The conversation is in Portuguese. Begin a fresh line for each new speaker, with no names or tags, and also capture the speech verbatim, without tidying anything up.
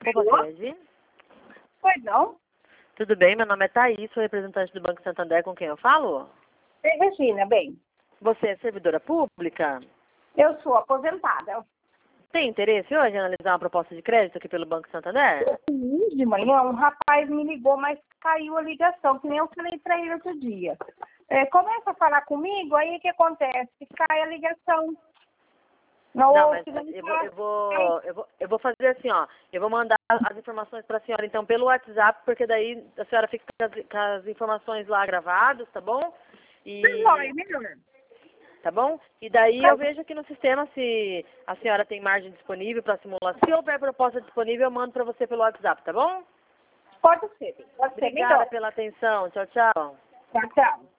Opa, Fred.
Pois não?
Tudo bem? Meu nome é Thaís, sou representante do Banco Santander, com quem eu falo?
Ei, Regina, bem,
Você é servidora pública?
eu sou aposentada.
Tem interesse hoje em analisar uma proposta de crédito aqui pelo Banco Santander?
Hoje de manhã, um rapaz me ligou, mas caiu a ligação, que nem eu falei para ele outro dia. É, começa a falar comigo, aí o que acontece? Cai a ligação. Não,
Não,
ouço,
mas
não
eu vou,
faz.
eu vou, eu vou, eu vou fazer assim, ó. Eu vou mandar as informações para a senhora, então, pelo WhatsApp, porque daí a senhora fica com as, com as informações lá gravadas, tá bom? E,
Melhor, é melhor.
tá bom? E daí eu vejo aqui no sistema se a senhora tem margem disponível para simulação. Se houver proposta disponível, eu mando para você pelo WhatsApp, tá bom?
Pode ser, pode ser
Obrigada
melhor.
pela atenção. Tchau, tchau.
Tchau, tchau.